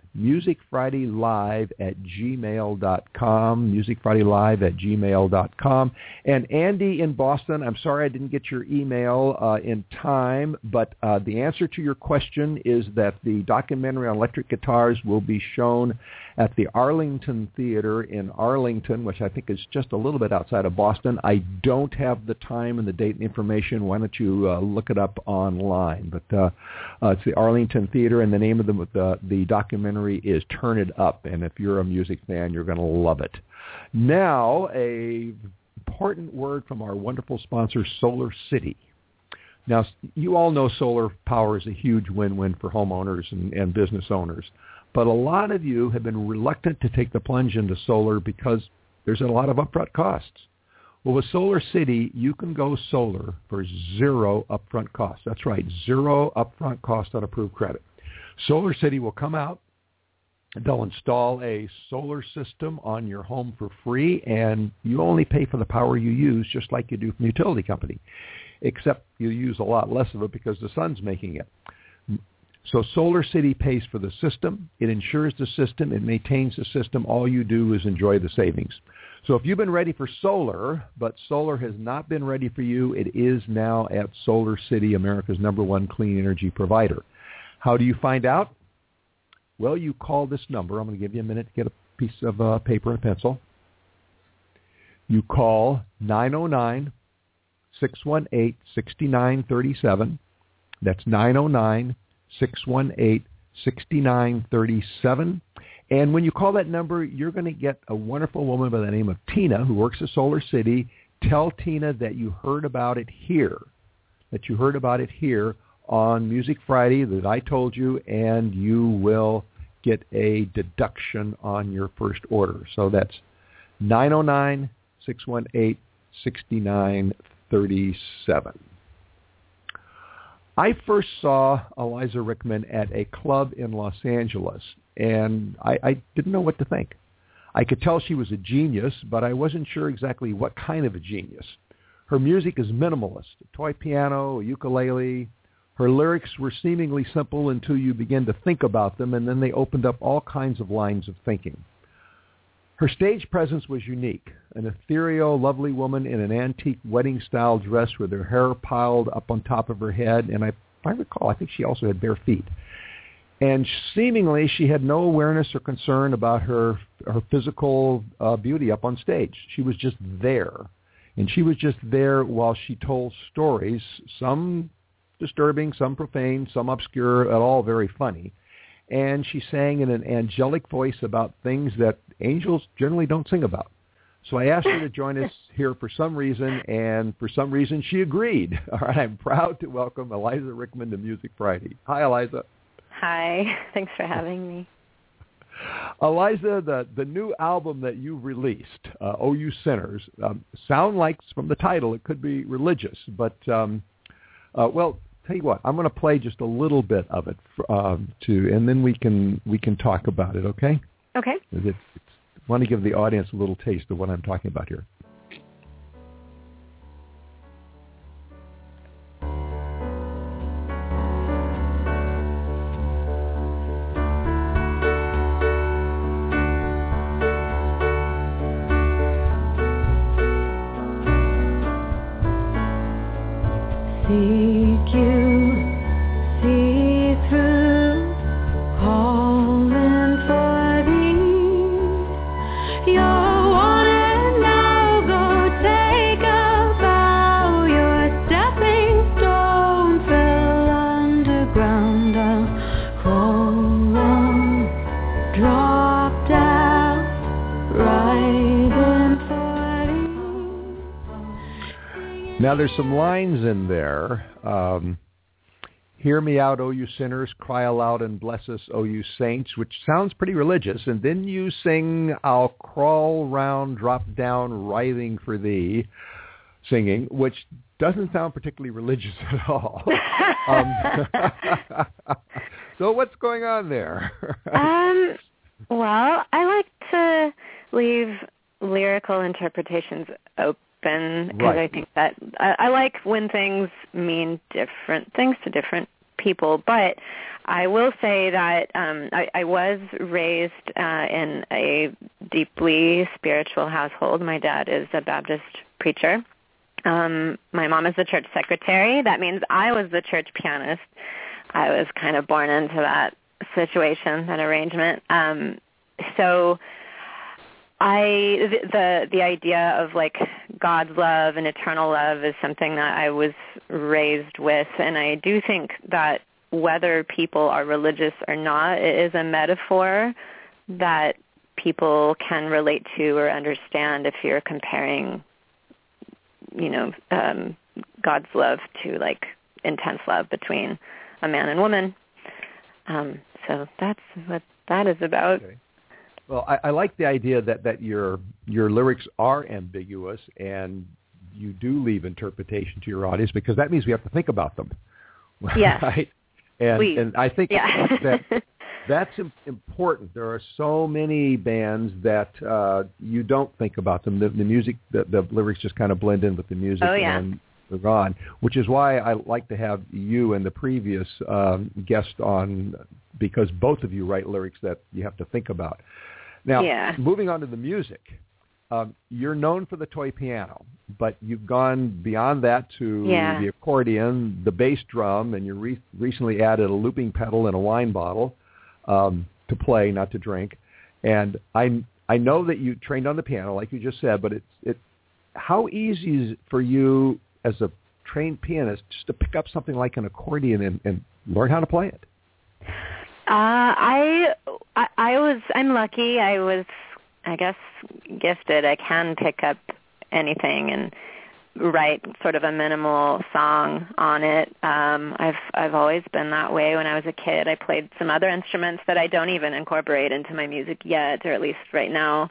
Speaker 2: musicfridaylive@gmail.com, musicfridaylive@gmail.com. And Andy in Boston, I'm sorry I didn't get your email in time, but the answer to your question is that the documentary on electric guitars will be shown at the Arlington Theater in Arlington, which I think is just a little bit outside of Boston. I don't have the time and the date and information. Why don't you look it up online? But it's the Arlington Theater, and the name of the documentary is Turn It Up. And if you're a music fan, you're going to love it. Now, a important word from our wonderful sponsor, Solar City. Now, you all know solar power is a huge win-win for homeowners and business owners. But a lot of you have been reluctant to take the plunge into solar because there's a lot of upfront costs. Well, with Solar City, you can go solar for zero upfront costs. That's right, zero upfront cost on approved credit. Solar City will come out, and they'll install a solar system on your home for free, and you only pay for the power you use just like you do from the utility company, except you use a lot less of it because the sun's making it. So Solar City pays for the system. It insures the system. It maintains the system. All you do is enjoy the savings. So if you've been ready for solar, but solar has not been ready for you, it is now at Solar City, America's #1 clean energy provider. How do you find out? Well, you call this number. I'm going to give you a minute to get a piece of paper and pencil. You call 909-618-6937. That's 909-618-6937. And when you call that number, you're going to get a wonderful woman by the name of Tina who works at Solar City. Tell Tina that you heard about it here that you heard about it here on Music Friday that I told you, and you will get a deduction on your first order. So that's 909-618-6937. I first saw Eliza Rickman at a club in Los Angeles, and I didn't know what to think. I could tell she was a genius, but I wasn't sure exactly what kind of a genius. Her music is minimalist, a toy piano, a ukulele. Her lyrics were seemingly simple until you begin to think about them, and then they opened up all kinds of lines of thinking. Her stage presence was unique, an ethereal, lovely woman in an antique wedding-style dress with her hair piled up on top of her head, and if I recall, I think she also had bare feet. And seemingly she had no awareness or concern about her physical beauty up on stage. She was just there. And she was just there while she told stories, some disturbing, some profane, some obscure, all very funny. And she sang in an angelic voice about things that angels generally don't sing about. So I asked her to join us here for some reason, and for some reason she agreed. All right, I'm proud to welcome Eliza Rickman to Music Friday. Hi, Eliza.
Speaker 8: Hi. Thanks for having me.
Speaker 2: Eliza, the new album that you released, Oh You Sinners, sound like from the title it could be religious, but well, tell you what, I'm going to play just a little bit of it and then we can talk about it. Okay?
Speaker 8: Okay.
Speaker 2: I want to give the audience a little taste of what I'm talking about here.
Speaker 9: Seek you, see through, calling for thee. You're wanted now, go take a bow. Your stepping stone fell underground. I'll crawl on, drop down, right in for thee.
Speaker 2: Now, there's some lines in there. Hear me out, O you sinners, cry aloud and bless us, O you saints, which sounds pretty religious. And then you sing, I'll crawl round, drop down, writhing for thee, singing, which doesn't sound particularly religious at all. So what's going on there?
Speaker 8: Well, I like to leave lyrical interpretations open. Because
Speaker 2: right.
Speaker 8: I think that I like when things mean different things to different people. But I will say that I was raised in a deeply spiritual household. My dad is a Baptist preacher. My mom is the church secretary. That means I was the church pianist. I was kind of born into that situation, that arrangement. So the idea of like God's love and eternal love is something that I was raised with, and I do think that whether people are religious or not, it is a metaphor that people can relate to or understand if you're comparing, God's love to like intense love between a man and woman. So that's what that is about.
Speaker 2: Okay. Well, I like the idea that your lyrics are ambiguous and you do leave interpretation to your audience, because that means we have to think about them.
Speaker 8: Yes.
Speaker 2: Right? And I think that's important. There are so many bands that you don't think about them. The music, the lyrics just kind of blend in with the music.
Speaker 8: Oh, yeah.
Speaker 2: And they're gone, which is why I like to have you and the previous guest on, because both of you write lyrics that you have to think about. Now, moving on to the music, you're known for the toy piano, but you've gone beyond that to the accordion, the bass drum, and you recently added a looping pedal and a wine bottle to play, not to drink. And I know that you trained on the piano, like you just said, but how easy is it for you as a trained pianist just to pick up something like an accordion and learn how to play it?
Speaker 8: I'm lucky. I was, I guess, gifted. I can pick up anything, and write sort of a minimal song on it. I've always been that way. When I was a kid, I played some other instruments that I don't even incorporate into my music yet, or at least right now.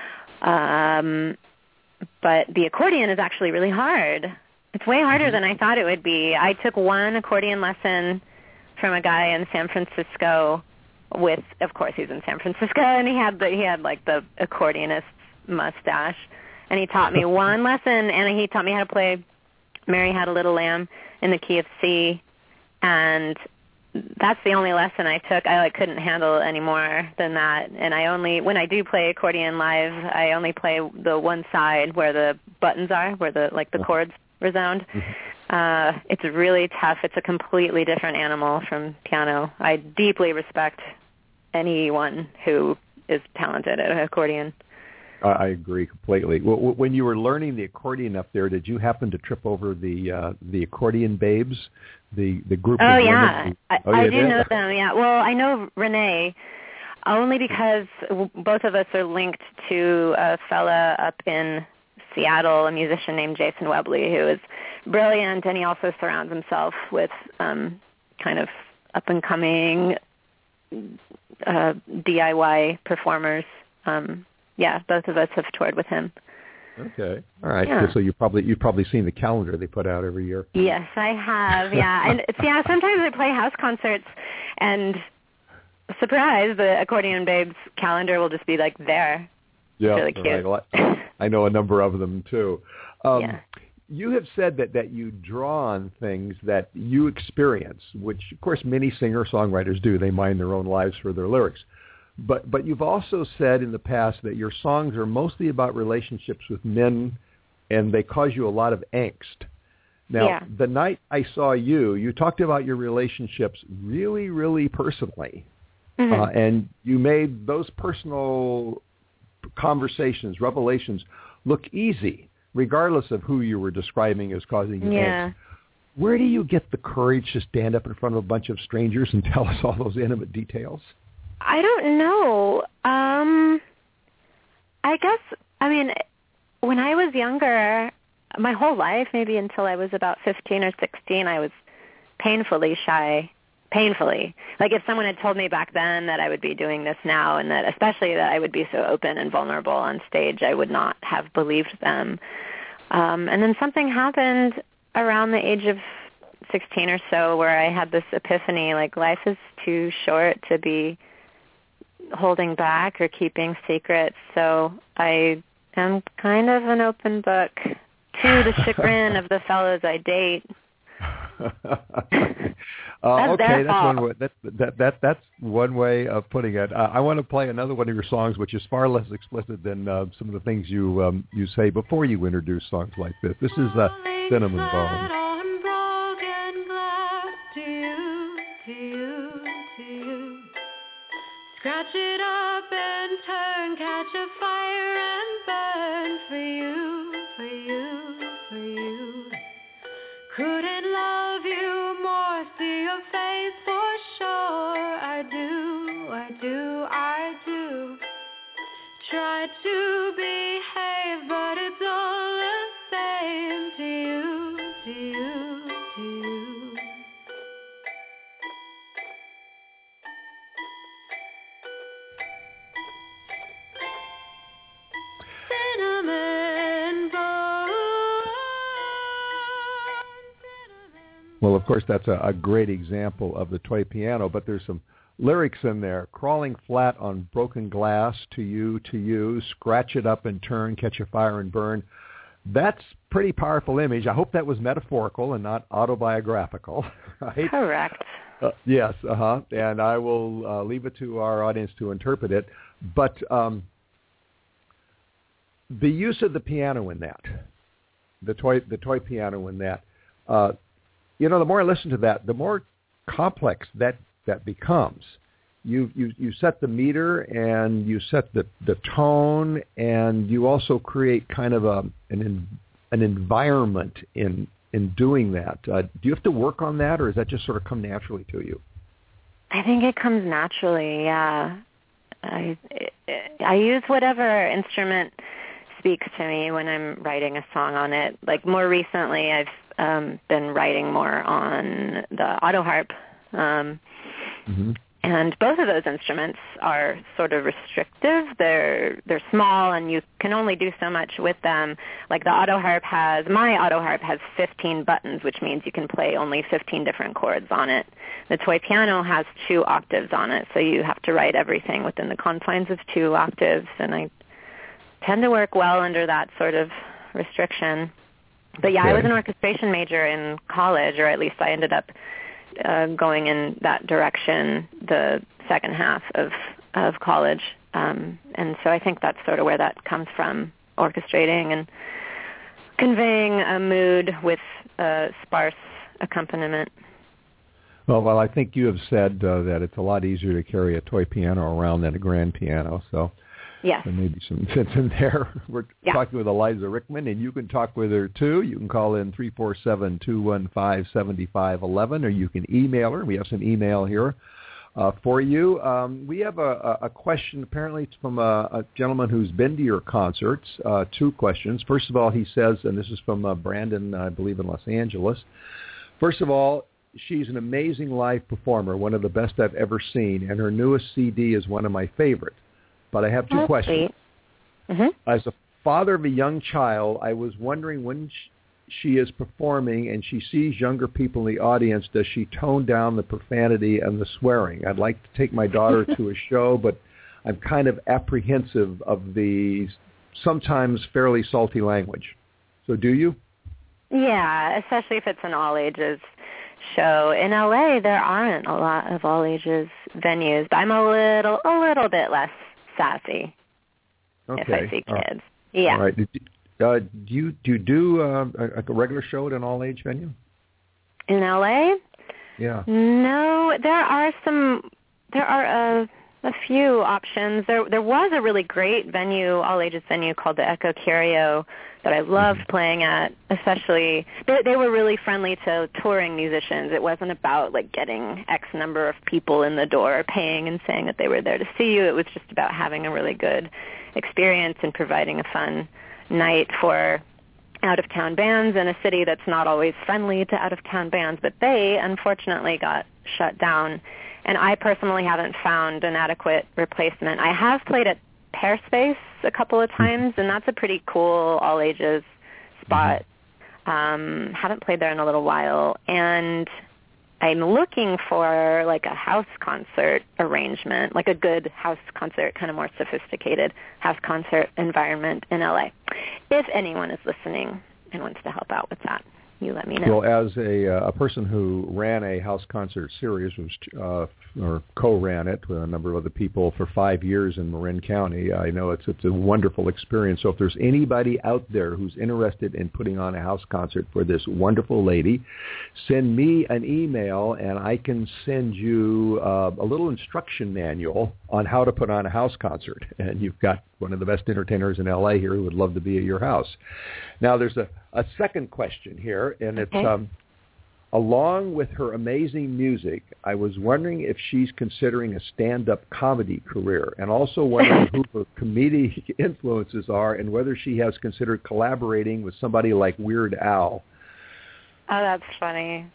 Speaker 8: But the accordion is actually really hard. It's way harder than I thought it would be. I took one accordion lesson from a guy in San Francisco with, of course, he's in San Francisco, and he had like the accordionist's mustache, and he taught me one lesson, and he taught me how to play Mary Had a Little Lamb in the key of C, and that's the only lesson I took. I couldn't handle any more than that, and when I do play accordion live, I only play the one side where the buttons are, where the chords resound. It's really tough. It's a completely different animal from piano. I deeply respect anyone who is talented at accordion.
Speaker 2: I agree completely. When you were learning the accordion up there, did you happen to trip over the accordion babes, the group?
Speaker 8: Oh,
Speaker 2: of
Speaker 8: yeah.
Speaker 2: women?
Speaker 8: I do know them, yeah. Well, I know Renee only because both of us are linked to a fella up in Seattle, a musician named Jason Webley, who is brilliant, and he also surrounds himself with kind of up-and-coming DIY performers. Yeah, both of us have toured with him.
Speaker 2: Okay, all right.
Speaker 8: Yeah.
Speaker 2: So you've probably seen the calendar they put out every year.
Speaker 8: Yes, I have. Yeah, and sometimes I play house concerts, and surprise, the Accordion Babes calendar will just be like there.
Speaker 2: Yeah,
Speaker 8: really cute.
Speaker 2: Right. I know a number of them too.
Speaker 8: Yeah.
Speaker 2: You have said that you draw on things that you experience, which of course many singer-songwriters do. They mine their own lives for their lyrics. But you've also said in the past that your songs are mostly about relationships with men, and they cause you a lot of angst. Now, The night I saw you talked about your relationships really, really personally.
Speaker 8: Mm-hmm.
Speaker 2: And you made those personal conversations, revelations, look easy, regardless of who you were describing as causing you angst. Where do you get the courage to stand up in front of a bunch of strangers and tell us all those intimate details?
Speaker 8: I don't know. I guess, when I was younger, my whole life, maybe until I was about 15 or 16, I was painfully shy. Painfully. Like if someone had told me back then that I would be doing this now, and that especially that I would be so open and vulnerable on stage, I would not have believed them. And then something happened around the age of 16 or so where I had this epiphany, like life is too short to be holding back or keeping secrets. So I am kind of an open book to the chagrin of the fellows I date.
Speaker 2: Okay, that's one way. That's one way of putting it. I want to play another one of your songs, which is far less explicit than some of the things you say before you introduce songs like this. This is Cinnamon Bone.
Speaker 9: Scratch it up and turn, catch a fire and burn for you, for you, for you. Couldn't love you more, see your face for sure. I do, I do, I do. Try to behave, but it's all the same to you, to you, to you.
Speaker 2: Well, of course, that's a great example of the toy piano, but there's some lyrics in there. Crawling flat on broken glass, to you, scratch it up and turn, catch a fire and burn. That's pretty powerful image. I hope that was metaphorical and not autobiographical, right?
Speaker 8: Correct.
Speaker 2: Yes, and I will leave it to our audience to interpret it. But the use of the piano in that, the toy piano in that, the more I listen to that, the more complex that becomes. You set the meter and you set the tone, and you also create kind of an environment in doing that. Do you have to work on that, or does that just sort of come naturally to you?
Speaker 8: I think it comes naturally. Yeah, I use whatever instrument speaks to me when I'm writing a song on it. Like more recently, I've been writing more on the auto harp. And both of those instruments are sort of restrictive. They're small, and you can only do so much with them. Like my auto harp has 15 buttons, which means you can play only 15 different chords on it. The toy piano has 2 octaves on it, so you have to write everything within the confines of 2 octaves, and I tend to work well under that sort of restriction. But yeah, I was an orchestration major in college, or at least I ended up going in that direction the second half of college. And so I think that's sort of where that comes from, orchestrating and conveying a mood with a sparse accompaniment.
Speaker 2: Well, I think you have said that it's a lot easier to carry a toy piano around than a grand piano, so
Speaker 8: yes,
Speaker 2: there may be some sense in there. We're talking with Eliza Rickman, and you can talk with her, too. You can call in 347-215-7511, or you can email her. We have some email here for you. We have a question. Apparently it's from a gentleman who's been to your concerts. 2 questions. First of all, he says, and this is from Brandon, I believe, in Los Angeles. First of all, she's an amazing live performer, one of the best I've ever seen, and her newest CD is one of my favorites. But I have 2 questions. As a father of a young child, I was wondering when she is performing and she sees younger people in the audience, does she tone down the profanity and the swearing? I'd like to take my daughter to a show, but I'm kind of apprehensive of the sometimes fairly salty language. So do you? Yeah, especially if it's an all-ages show. In LA, there aren't a lot of all-ages venues. I'm a little bit less sassy if I see kids. Yeah. All right. Do you do a regular show at an all-age venue? In LA? Yeah. No, there are a few options. There was a really great venue, all-ages venue called the Echo Curio that I loved playing at, especially. They were really friendly to touring musicians. It wasn't about like getting X number of people in the door paying and saying that they were there to see you. It was just about having a really good experience and providing a fun night for out-of-town bands in a city that's not always friendly to out-of-town bands. But they, unfortunately, got shut down. And I personally haven't found an adequate replacement. I have played at Pear Space a couple of times, and that's a pretty cool all-ages spot. Haven't played there in a little while. And I'm looking for like a house concert arrangement, like a good house concert, kind of more sophisticated house concert environment in LA. If anyone is listening and wants to help out with that, you let me know. Well, as a person who ran a house concert series, or co-ran it with a number of other people for 5 years in Marin County, I know it's a wonderful experience. So if there's anybody out there who's interested in putting on a house concert for this wonderful lady, send me an email, and I can send you a little instruction manual on how to put on a house concert. And you've got one of the best entertainers in L.A. here who would love to be at your house. Now, there's a second question here, and it's along with her amazing music, I was wondering if she's considering a stand-up comedy career, and also wondering who her comedic influences are and whether she has considered collaborating with somebody like Weird Al. Oh, that's funny.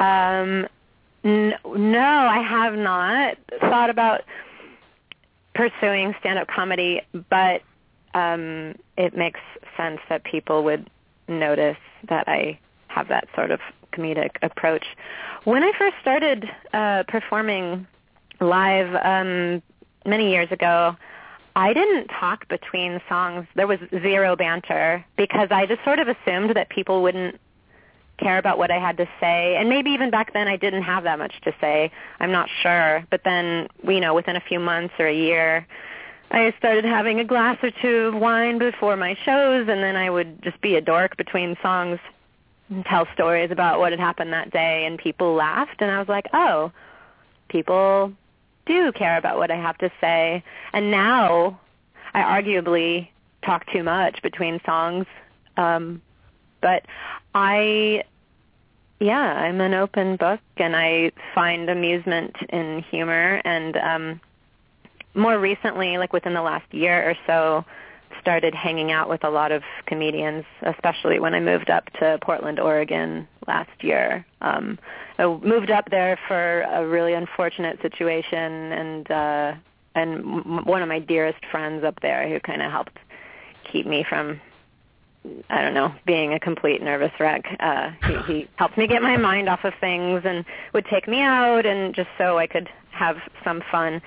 Speaker 2: No, I have not thought about pursuing stand-up comedy, but it makes sense that people would notice that I have that sort of comedic approach. When I first started performing live many years ago, I didn't talk between songs. There was zero banter because I just sort of assumed that people wouldn't care about what I had to say. And maybe even back then I didn't have that much to say. I'm not sure. But then, within a few months or a year, I started having a glass or 2 of wine before my shows, and then I would just be a dork between songs and tell stories about what had happened that day, and people laughed, and I was like, oh, people do care about what I have to say. And now I arguably talk too much between songs, but I'm an open book, and I find amusement in humor, and more recently, like within the last year or so,
Speaker 8: started hanging out with a lot of comedians, especially when I moved up to Portland, Oregon last year. I moved up there for a really unfortunate situation, and one of my dearest friends up there who kind of helped keep me from, I don't know, being a complete nervous wreck. He helped me get my mind off of things and would take me out, and just so I could have some fun.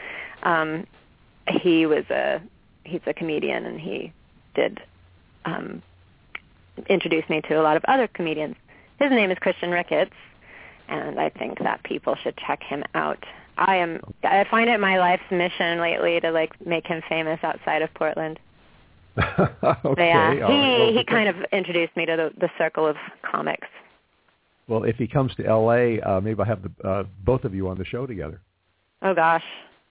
Speaker 8: He's a comedian, and he did introduce me to a lot of other comedians. His name is Christian Ricketts, and I think that people should check him out. I find it my life's mission lately to make him famous outside of Portland.
Speaker 2: Okay.
Speaker 8: Yeah, he kind of introduced me to the circle of comics.
Speaker 2: Well, if he comes to L.A., maybe I'll have both of you on the show together.
Speaker 8: Oh, gosh.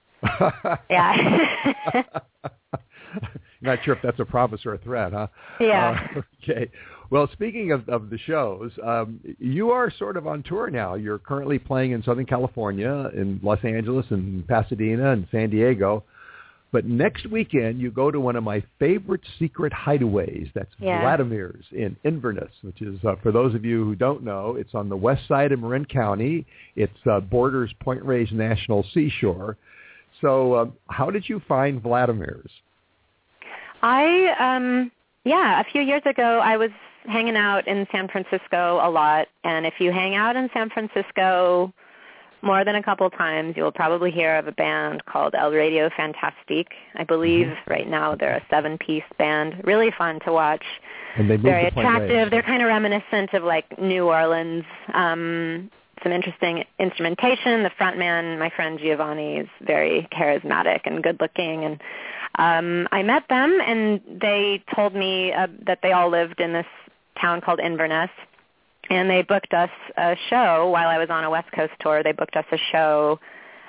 Speaker 8: Yeah.
Speaker 2: Not sure if that's a promise or a threat, huh?
Speaker 8: Yeah.
Speaker 2: Okay. Well, speaking of the shows, you are sort of on tour now. You're currently playing in Southern California, in Los Angeles, and Pasadena, and San Diego. But next weekend, you go to one of my favorite secret hideaways. That's Vladimir's in Inverness, which is, for those of you who don't know, it's on the west side of Marin County. It borders Point Reyes National Seashore. So how did you find Vladimir's?
Speaker 8: A few years ago, I was hanging out in San Francisco a lot. And if you hang out in San Francisco more than a couple times, you'll probably hear of a band called El Radio Fantastique. I believe right now they're a 7-piece band. Really fun to watch.
Speaker 2: And they
Speaker 8: very attractive. They're kind of reminiscent of New Orleans. Some interesting instrumentation. The frontman, my friend Giovanni, is very charismatic and good-looking. And I met them, and they told me that they all lived in this town called Inverness. And they booked us a show while I was on a West Coast tour. They booked us a show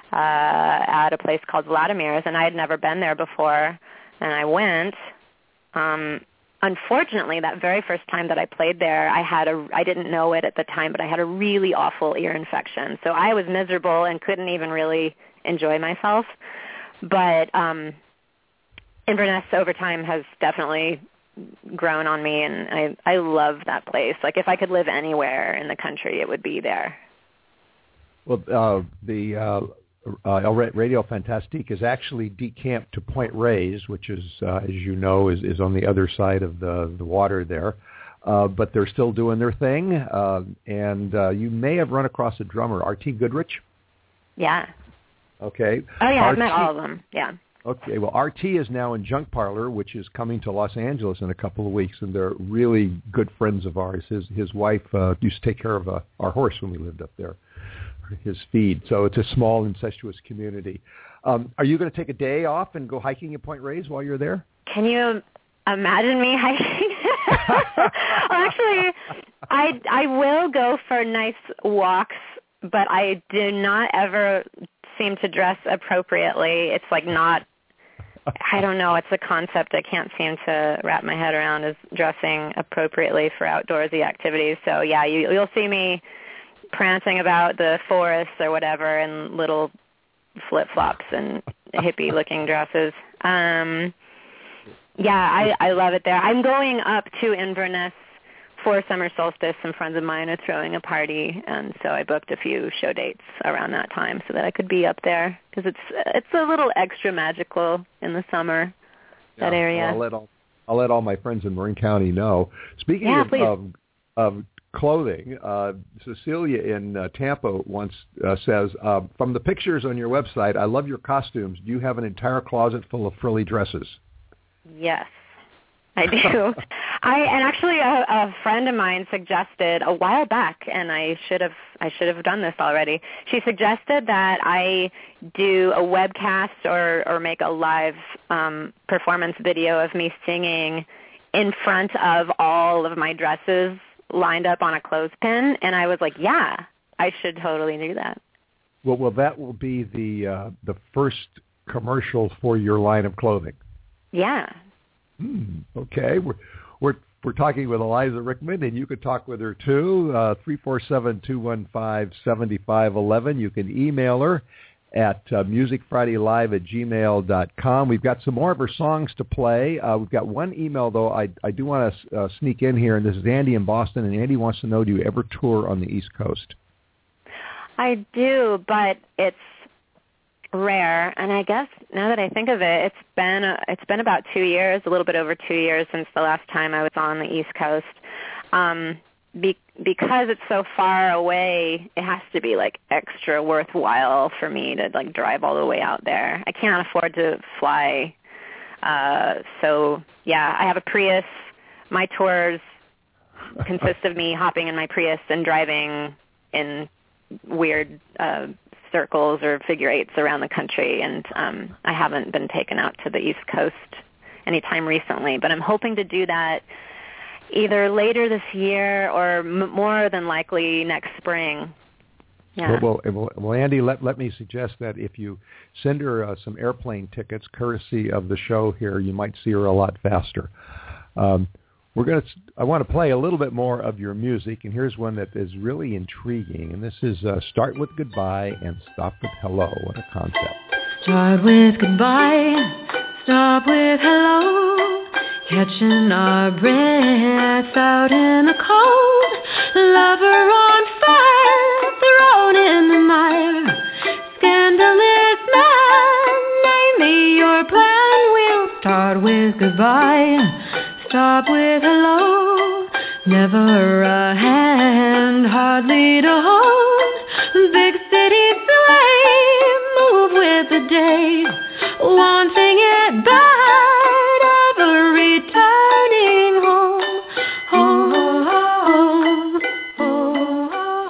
Speaker 8: at a place called Vladimir's, and I had never been there before. And I went. Unfortunately, that very first time that I played there, I didn't know it at the time, but I had a really awful ear infection. So I was miserable and couldn't even really enjoy myself. But Inverness over time has definitely grown on me, and I love that place. If I could live anywhere in the country, it would be there.
Speaker 2: Well, the El Radio Fantastique is actually decamped to Point Reyes, which is, as you know, is on the other side of the water there. But they're still doing their thing, and you may have run across a drummer, R.T. Goodrich.
Speaker 8: Yeah.
Speaker 2: Okay.
Speaker 8: Oh, yeah, I've met all of them, yeah.
Speaker 2: Okay, well, RT is now in Junk Parlor, which is coming to Los Angeles in a couple of weeks, and they're really good friends of ours. His wife used to take care of our horse when we lived up there, his feed. So it's a small, incestuous community. Are you going to take a day off and go hiking at Point Reyes while you're there?
Speaker 8: Can you imagine me hiking? Well, actually, I will go for nice walks, but I do not ever seem to dress appropriately. It's not, I don't know, it's a concept I can't seem to wrap my head around, is dressing appropriately for outdoorsy activities. So yeah, you'll see me prancing about the forest or whatever in little flip-flops and hippie-looking dresses. I love it there. I'm going up to Inverness for summer solstice. Some friends of mine are throwing a party, and so I booked a few show dates around that time so that I could be up there, because it's a little extra magical in the summer, that area.
Speaker 2: Well, I'll let all my friends in Marin County know. Speaking of clothing, Cecilia in Tampa once says, from the pictures on your website, I love your costumes. Do you have an entire closet full of frilly dresses?
Speaker 8: Yes, I do. And actually a friend of mine suggested a while back, and I should have done this already. She suggested that I do a webcast or make a live performance video of me singing in front of all of my dresses lined up on a clothespin, and I was like, yeah, I should totally do that.
Speaker 2: Well, that will be the first commercial for your line of clothing.
Speaker 8: Yeah.
Speaker 2: Okay. We're talking with Eliza Rickman, and you can talk with her too. 347-215-7511. You can email her at musicfridaylive@gmail.com. We've got some more of her songs to play. We've got one email, though, I do want to sneak in here, and this is Andy in Boston, and Andy wants to know, do you ever tour on the East Coast?
Speaker 8: I do, but it's rare, and I guess now that I think of it, it's been about 2 years, a little bit over 2 years since the last time I was on the East Coast. Because it's so far away, it has to be like extra worthwhile for me to like drive all the way out there. I can't afford to fly. So yeah, I have a Prius. My tours consist of me hopping in my Prius and driving in weird circles or figure eights around the country, and I haven't been taken out to the East Coast anytime recently, but I'm hoping to do that either later this year or more than likely next spring. Yeah.
Speaker 2: Well, Andy, let me suggest that if you send her some airplane tickets, courtesy of the show here, you might see her a lot faster. I want to play a little bit more of your music, and here's one that is really intriguing, and this is Start With Goodbye and Stop With Hello. What a concept.
Speaker 9: Start with goodbye, stop with hello, catching our breath out in the cold, lover on fire, thrown in the mire, scandalous man, name me your plan, we'll start with goodbye, stop with hello, never a hand, hardly to hold, big city flame, move with the day, wanting it bad, ever returning home, home, home,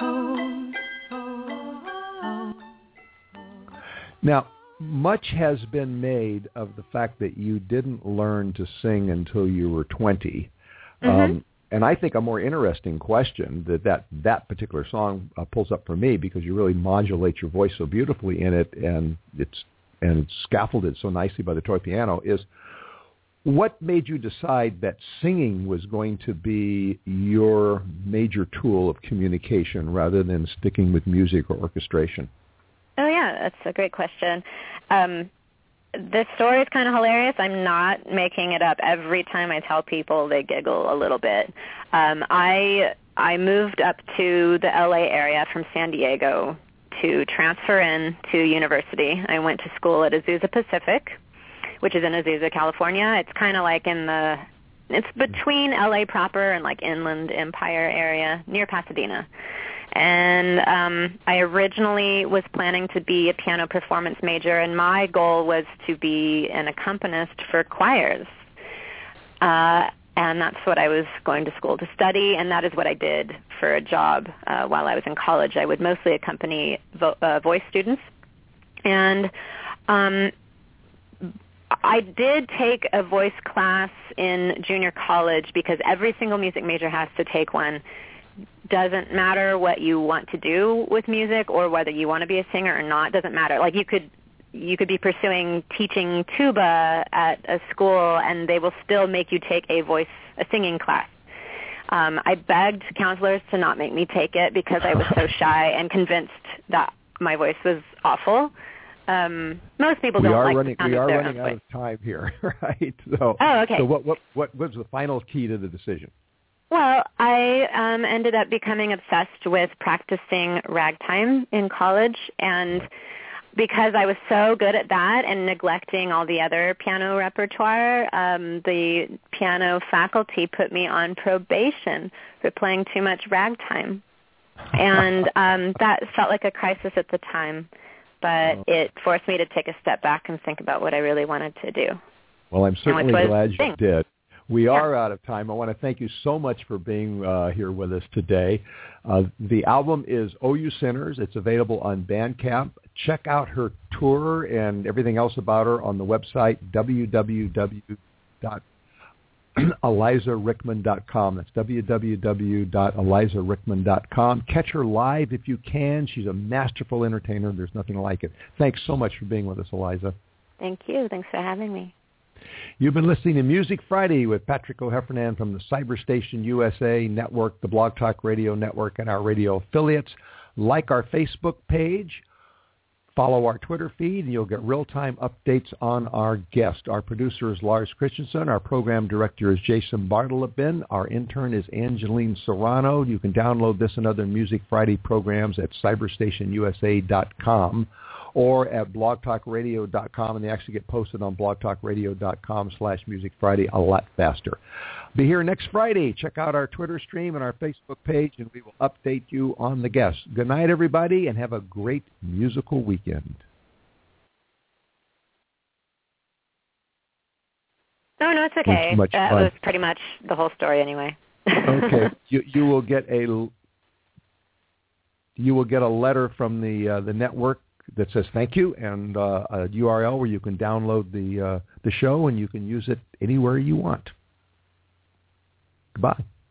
Speaker 9: home.
Speaker 2: Now, much has been made of the fact that you didn't learn to sing until you were 20. Mm-hmm. And I think a more interesting question that particular song pulls up for me, because you really modulate your voice so beautifully in it, and it's scaffolded so nicely by the toy piano, is what made you decide that singing was going to be your major tool of communication rather than sticking with music or orchestration?
Speaker 8: Oh, yeah, that's a great question. This story is kind of hilarious. I'm not making it up. Every time I tell people, they giggle a little bit. I moved up to the LA area from San Diego to transfer in to university. I went to school at Azusa Pacific, which is in Azusa, California. It's kind of like it's between LA proper and like Inland Empire area, near Pasadena. And I originally was planning to be a piano performance major, and my goal was to be an accompanist for choirs. And that's what I was going to school to study, and that is what I did for a job while I was in college. I would mostly accompany voice students. And I did take a voice class in junior college because every single music major has to take one. Doesn't matter what you want to do with music or whether you want to be a singer or not. Doesn't matter. Like you could be pursuing teaching tuba at a school, and they will still make you take a singing class. I begged counselors to not make me take it because I was so shy and convinced that my voice was awful. Most people don't like the sound of their own voice. We are running out of
Speaker 2: time here, right? So,
Speaker 8: okay.
Speaker 2: So what was the final key to the decision?
Speaker 8: Well, I ended up becoming obsessed with practicing ragtime in college, and because I was so good at that and neglecting all the other piano repertoire, the piano faculty put me on probation for playing too much ragtime. And that felt like a crisis at the time, but it forced me to take a step back and think about what I really wanted to do.
Speaker 2: Well, I'm certainly glad you did. We are out of time. I want to thank you so much for being here with us today. The album is Oh You Sinners. It's available on Bandcamp. Check out her tour and everything else about her on the website, www.elizarickman.com. That's www.elizarickman.com. Catch her live if you can. She's a masterful entertainer. There's nothing like it. Thanks so much for being with us, Eliza.
Speaker 8: Thank you. Thanks for having me.
Speaker 2: You've been listening to Music Friday with Patrick O'Heffernan from the Cyberstation USA Network, the Blog Talk Radio Network, and our radio affiliates. Like our Facebook page. Follow our Twitter feed, and you'll get real-time updates on our guest. Our producer is Lars Christensen. Our program director is Jason Bartleben. Our intern is Angeline Serrano. You can download this and other Music Friday programs at cyberstationusa.com or at blogtalkradio.com, and they actually get posted on blogtalkradio.com/Music Friday a lot faster. Be here next Friday. Check out our Twitter stream and our Facebook page, and we will update you on the guests. Good night, everybody, and have a great musical weekend.
Speaker 8: No, it's okay. That
Speaker 2: fun.
Speaker 8: was pretty much the whole story anyway.
Speaker 2: Okay. You will get a letter from the network that says thank you, and a URL where you can download the show, and you can use it anywhere you want. Goodbye.